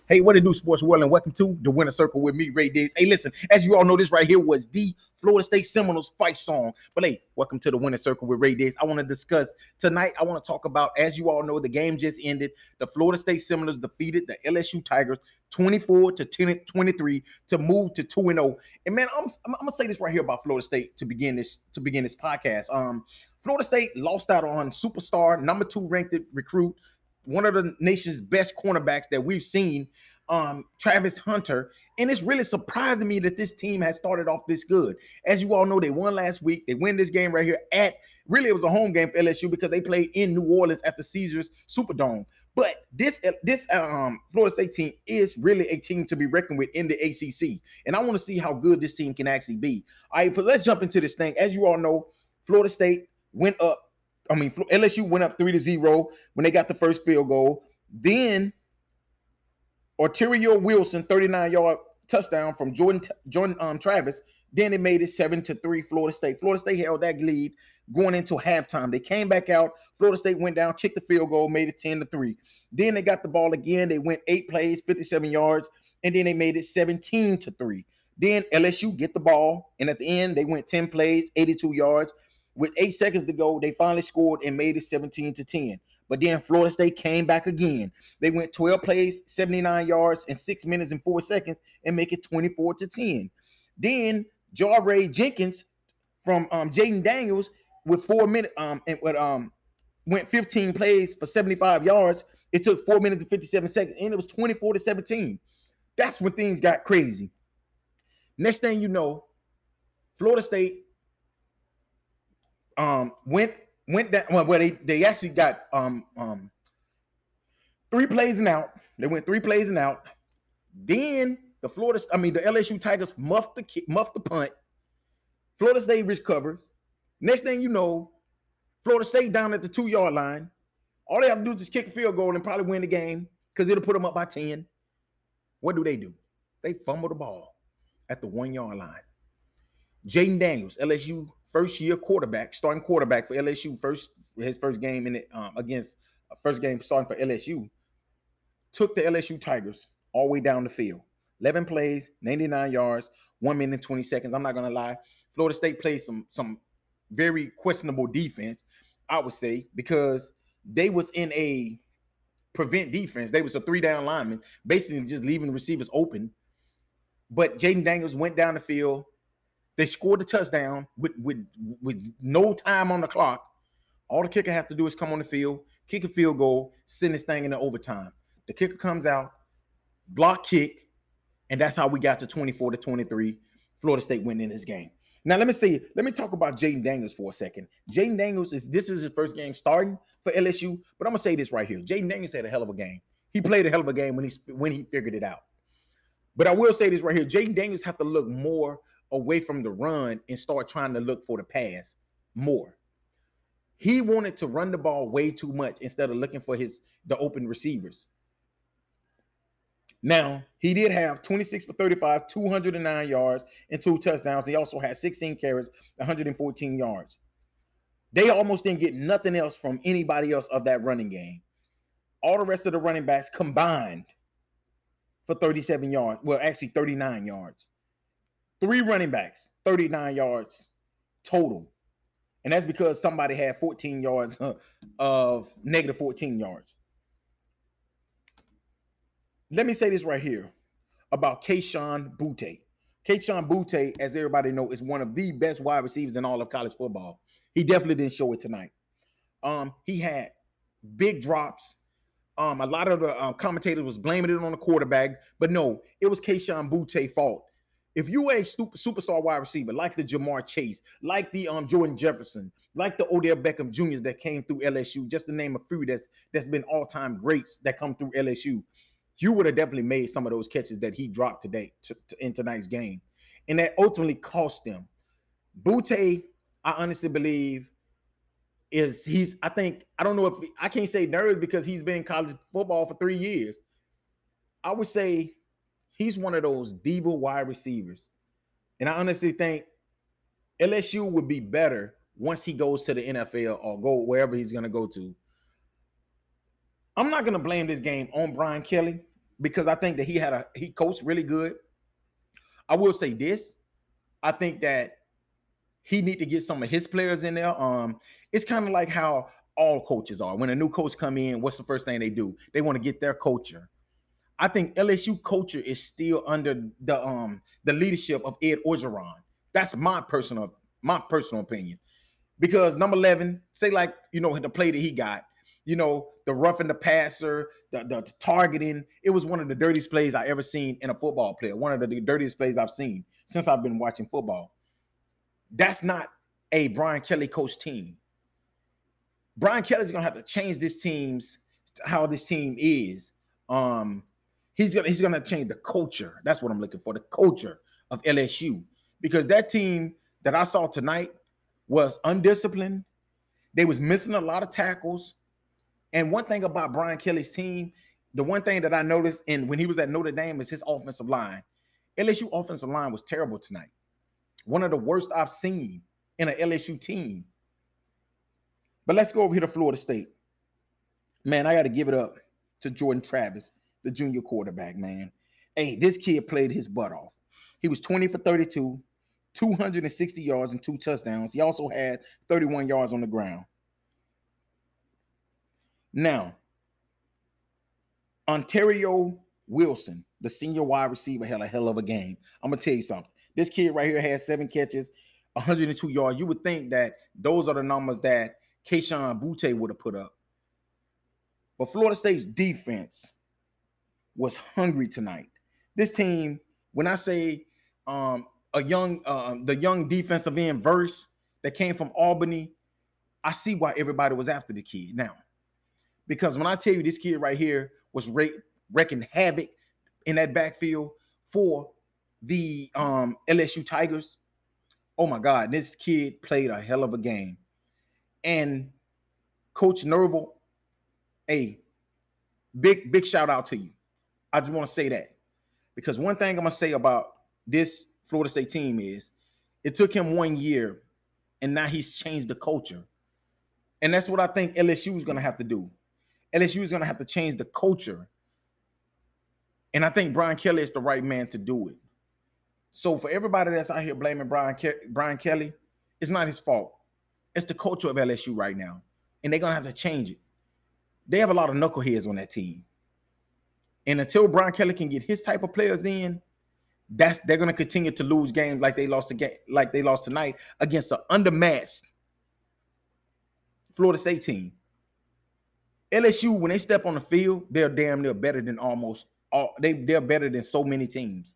Hey, what it do, sports world, and welcome to the Winner Circle with me, Ray Diggs. Hey, listen, as you all know, this right here was the Florida State Seminoles fight song. But hey, welcome to the Winner Circle with Ray Diggs. I want to discuss tonight. I want to talk about, as you all know, the game just ended. The Florida State Seminoles defeated the LSU Tigers 24-23 to move to 2-0. And man, I'm gonna say this right here about Florida State to begin this podcast. Florida State lost out on superstar number 2 ranked recruit, one of the nation's best cornerbacks that we've seen, Travis Hunter. And it's really surprising me that this team has started off this good. As you all know, they won last week. They win this game right here really it was a home game for LSU because they played in New Orleans at the Caesars Superdome. But this Florida State team is really a team to be reckoned with in the ACC. And I want to see how good this team can actually be. All right, let's jump into this thing. As you all know, Florida State went up. LSU went up 3-0 when they got the first field goal. Then Arterio Wilson, 39-yard touchdown from Jordan Travis. Then it made it 7-3 Florida State. Florida State held that lead going into halftime. They came back out. Florida State went down, kicked the field goal, made it 10-3. Then they got the ball again. They went 8 plays, 57 yards, and then they made it 17-3. Then LSU get the ball, and at the end, they went 10 plays, 82 yards. With 8 seconds to go, they finally scored and made it 17-10. But then Florida State came back again. They went 12 plays, 79 yards, in 6 minutes and 4 seconds, and make it 24-10. Then Jahray Jenkins from Jaden Daniels with 4 minutes went 15 plays for 75 yards. It took 4 minutes and 57 seconds, and it was 24-17. That's when things got crazy. Next thing you know, Florida State went down. Well, they actually got 3 plays and out. They went 3 plays and out. Then the LSU Tigers muffed the punt. Florida State recovers. Next thing you know, Florida State down at the 2-yard line. All they have to do is just kick a field goal and probably win the game because it'll put them up by 10. What do? They fumble the ball at the 1-yard line. Jaden Daniels, LSU first-year quarterback, starting quarterback for LSU, his first game in it first game starting for LSU, took the LSU Tigers all the way down the field. 11 plays, 99 yards, 1 minute and 20 seconds. I'm not gonna lie, Florida State played some very questionable defense, I would say, because they was in a prevent defense. They was a 3-down lineman, basically just leaving the receivers open. But Jaden Daniels went down the field. They scored the touchdown with no time on the clock. All the kicker has to do is come on the field, kick a field goal, send this thing into overtime. The kicker comes out, block kick, and that's how we got to 24-23. Florida State winning this game. Now, let me talk about Jaden Daniels for a second. Jaden Daniels this is his first game starting for LSU, but I'm gonna say this right here. Jaden Daniels had a hell of a game. He played a hell of a game when he figured it out. But I will say this right here. Jaden Daniels have to look more away from the run and start trying to look for the pass more. He wanted to run the ball way too much instead of looking for the open receivers. Now, he did have 26 for 35, 209 yards, and 2 touchdowns. He also had 16 carries, 114 yards. They almost didn't get nothing else from anybody else of that running game. All the rest of the running backs combined for 37 yards. Well, actually 39 yards. 3 running backs, 39 yards total. And that's because somebody had 14 yards of negative 14 yards. Let me say this right here about Kayshon Boutte. Kayshon Boutte, as everybody knows, is one of the best wide receivers in all of college football. He definitely didn't show it tonight. He had big drops. A lot of the commentators was blaming it on the quarterback, but no, it was Kayshon Boutte's fault. If you a superstar wide receiver like the Jamar Chase, like the Jordan Jefferson, like the Odell Beckham Jr.'s that came through LSU, just to name a few that's been all-time greats that come through LSU, you would have definitely made some of those catches that he dropped today in tonight's game. And that ultimately cost them. Boutte, I honestly believe, I can't say nervous because he's been in college football for 3 years. I would say he's one of those diva wide receivers. And I honestly think LSU would be better once he goes to the NFL or go wherever he's going to go to. I'm not going to blame this game on Brian Kelly. because I think that he coached really good. I will say this. I think that he need to get some of his players in there. It's kind of like how all coaches are. When a new coach come in, what's the first thing they do? They want to get their culture. I think LSU culture is still under the leadership of Ed Orgeron. That's my personal opinion. Because number 11, say like, the play that he got, the roughing the passer, the targeting, it was one of the dirtiest plays I ever seen in a football player. One of the dirtiest plays I've seen since I've been watching football. That's not a Brian Kelly coach team. Brian Kelly's gonna have to change how this team is. He's gonna change the culture. That's what I'm looking for, the culture of LSU. Because that team that I saw tonight was undisciplined. They was missing a lot of tackles. And one thing about Brian Kelly's team, the one thing that I noticed when he was at Notre Dame is his offensive line. LSU offensive line was terrible tonight. One of the worst I've seen in an LSU team. But let's go over here to Florida State. Man, I got to give it up to Jordan Travis, the junior quarterback, man. Hey, this kid played his butt off. He was 20 for 32, 260 yards and 2 touchdowns. He also had 31 yards on the ground. Now, Ontario Wilson, the senior wide receiver, had a hell of a game. I'm going to tell you something. This kid right here had 7 catches, 102 yards. You would think that those are the numbers that Kayshon Boutte would have put up. But Florida State's defense was hungry tonight. This team, when I say the young defensive end Verse that came from Albany, I see why everybody was after the kid now. Because when I tell you this kid right here was wrecking havoc in that backfield for the LSU Tigers, oh my God, this kid played a hell of a game. And Coach Nerval, hey, big shout out to you. I just want to say that. Because one thing I'm going to say about this Florida State team is it took him 1 year, and now he's changed the culture. And that's what I think LSU is going to have to do. LSU is going to have to change the culture. And I think Brian Kelly is the right man to do it. So for everybody that's out here blaming Brian Kelly, it's not his fault. It's the culture of LSU right now. And they're going to have to change it. They have a lot of knuckleheads on that team. And until Brian Kelly can get his type of players in, they're going to continue to lose games like they lost tonight against an undermatched Florida State team. LSU, when they step on the field, they're damn near better than they're better than so many teams.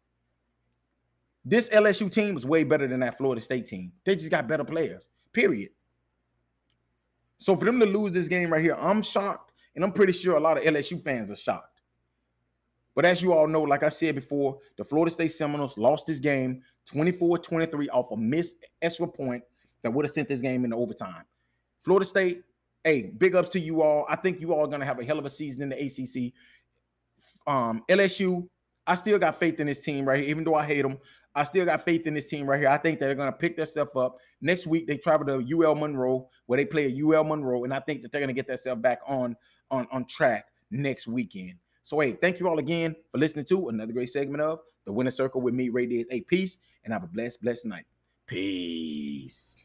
This LSU team is way better than that Florida State team. They just got better players, period. So for them to lose this game right here, I'm shocked, and I'm pretty sure a lot of LSU fans are shocked. But as you all know, like I said before, the Florida State Seminoles lost this game 24-23 off a missed extra point that would have sent this game into overtime. Florida State, hey, big ups to you all. I think you all are going to have a hell of a season in the ACC. LSU, I still got faith in this team right here. Even though I hate them, I still got faith in this team right here. I think they're going to pick themselves up. Next week, they travel to UL Monroe, where they play at UL Monroe, and I think that they're going to get themselves back on track next weekend. So, hey, thank you all again for listening to another great segment of The Winner Circle with me, Ray Diaz. Hey, peace, and have a blessed night. Peace.